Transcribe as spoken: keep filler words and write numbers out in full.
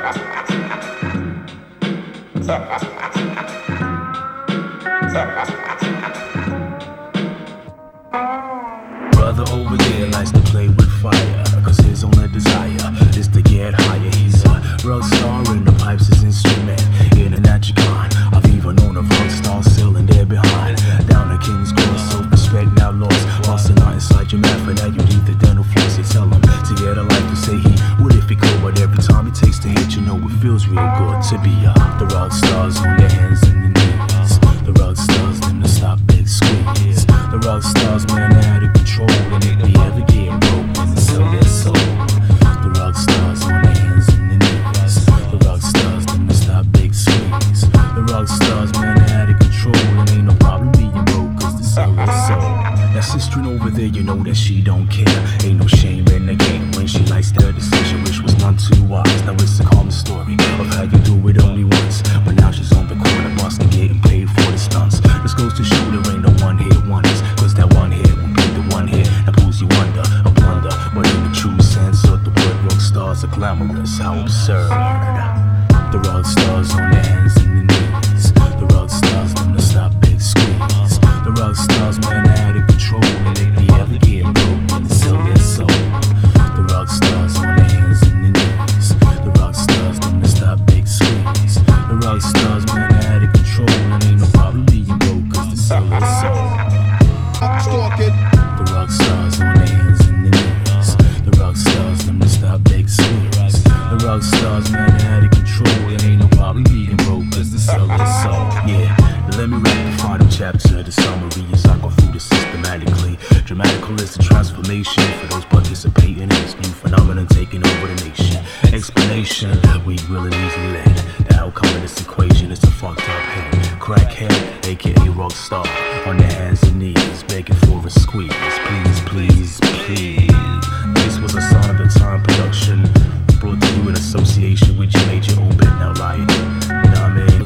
Brother over there likes to play with fire, cause his only desire is to get higher. He's a rock star and the pipes his instrument. In a natural kind, I've even known a rock star sailing there behind. Down the King's Cross, self-respect now lost. Lost a knot inside your mouth, and now you need the dental floss. You tell him to get a life to say he would if he could, but every time he takes the hit, you know it feels real good to be uh, the rock stars on their hands and their knees. The rock stars, them to stop big squeeze. The rock stars, man, they're out of control, and if they ever get broke, and sell their soul. The rock stars on their hands and their knees. The rock stars, them to stop big squeeze. The rock stars, man, they're out of control, and ain't no problem being broke, cause they sell their soul. That sister over there, you know that she don't care. Ain't no shame in the game when she likes their decision, which was none too wise. Now it's a common story of how you do it only once, but now she's on the corner busting, getting paid for the stunts. This goes to show there ain't no one-hit wonders, cause that one hit will be the one hit that pulls you under, a blunder. But in the true sense of the word, rock stars are glamorous, how absurd. The rock stars on their hands and their knees. The rock stars, them to stop big squeeze. The rock stars, man, they're out of control, and if they ever get broke, then they sell their soul. The rock stars on their hands and their knees. The rock stars, them to stop big squeeze. The rock stars, man, they're out of control, and ain't no problem being broke, cause they sell their soul. The rock stars on their hands and their knees. The rock stars, them to stop big squeeze. The rock stars, man, they're out of control, and ain't no problem being broke, cause they sell their soul. Yeah, now let me read the final chapter of the summary as I go through this systematically. Dramatical is the transformation for those participating in this new phenomenon taking over the nation. Explanation, we really easily led. The outcome of this equation is a fucked up head. Crackhead, aka rock star, on their hands and knees, begging for a squeeze. Please, please, please. This was a Sign of the Time production, brought to you in association with your major open. Now, right? You know what I mean?